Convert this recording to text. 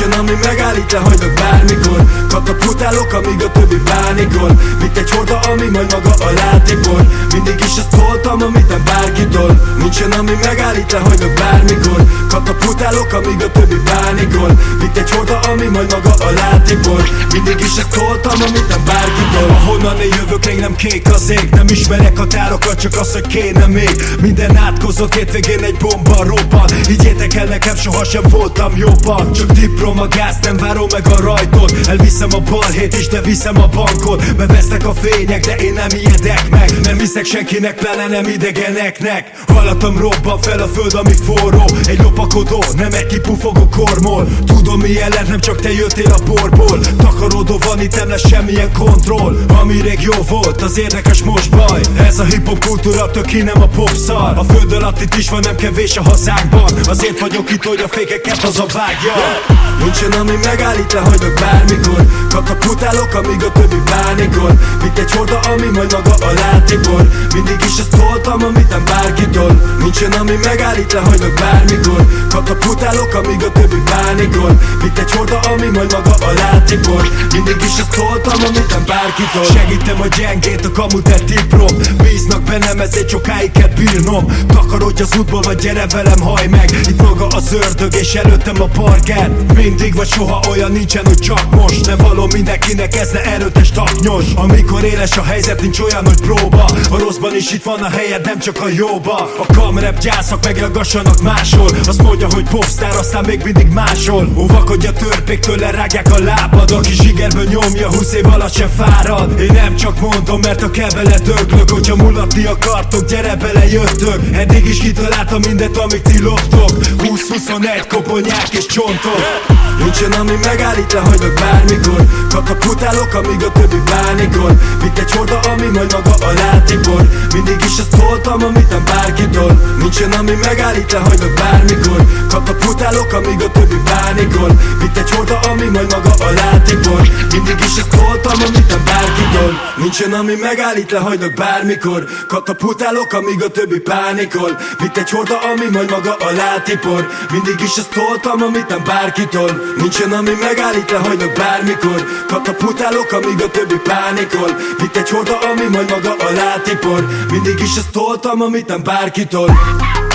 Nincsen ami megállít, lehajlok bármikor. Katapultálok, amíg a többi pánikol. Mint egy horda, ami majd maga alá tipor. Mindig is ezt toltam, amit nem bárkitól. Nincsen ami megállít, lehajlok bármikor. Katapultálok, amíg a többi pánikol. Mint egy horda, ami majd maga alá tipor. Mindig is ezt toltam, amit nem bárkitól. Ahonnan én jövök, még nem kék az ég. Nem ismerek határokat, csak azt, hogy kéne még. Minden átkozott hétvégén egy bomba robban. Higgyétek el, nekem sohasem voltam jobban. Csak tiprom a gáz, nem várom meg a rajtot. Elviszem a balhét is, de viszem a bankot. Bevesznek a fények, de én nem ijedek meg. Nem hiszek senkinek, pláne nem idegeneknek. Hallatom, robban fel a föld, ami forró. Egy lopakodó, nem egy kipufogó kormol. Tudom milyen lett, nem csak te jöttél a porból. Takarodó van, itt nem lesz semmilyen kontroll. Ami rég jó volt, az érdekes most baj. Ez a hip-hop kultúra, tök ki nem a popszar. A föld alatt itt is van, nem kevés a hazánkban. Azért vagyok itt, hogy a fékeket hazavágja. Nincsen ami megállít, lehajlok bármikor. Katapultálok, amíg a többi pánikol. Mint egy horda, ami majd maga alá tipor. Mindig is ezt toltam, amit nem bárkitól. Nincsen ami megállít, lehajlok bármikor. Katapultálok, amíg a többi pánikol. Mint egy horda, ami majd maga alá tipor. Mindig is ezt toltam, amit nem bárkitól. Segítem a gyengét, a kamut egy tiprom. Bíznak bennem, ezért sokáig kell bírnom. Takarodj az útból, vagy gyere velem, hajj meg. Itt maga az ördög, és előttem a parkett. Mindig vagy soha olyan nincsen, hogy csak most. Ne való mindenkinek, ez ne erőtes taknyos. Amikor éles a helyzet, nincs olyan, hogy próba. A rosszban is itt van a helyed, nem csak a jóba. A kamrep gyászak megragassanak máshol. Azt mondja, hogy popstar, aztán még mindig máshol. Óvakodj a törpéktől, lerágják a lábad. Aki zsigerből nyomja, 20 év alatt sem fárad. Én nem csak mondom, mert a kebele döglök. Hogyha mulatni akartok, gyere bele, jöttök. Eddig is kitaláltam mindent, amit ti loptok. 20-21 koponyák és csontok. Nincsen ami megállít, lehajlok bármikor. Katapultálok, amíg a többi pánikol. Mint egy horda, ami majd maga alá tipor. Mindig is ezt toltam, amit nem bárkitól. Nincsen ami megállít, lehajlok bármikor. Katapultálok, amíg a többi pánikol. Mint egy horda, ami majd maga alá tipor. Mindig is ezt toltam, amit nem bárkitól. Nincsen ami megállít, lehajlok bármikor. Katapultálok, amíg a többi pánikol. Mint egy horda, ami majd maga alá tipor. Mindig is ezt toltam, amit nem bárkitól. Nincsen ami megállít, lehajlok bármikor. Katapultálok, amíg a többi pánikol. Mint egy horda, ami majd maga alá tipor. Mindig is ezt toltam, amit nem bárkitól.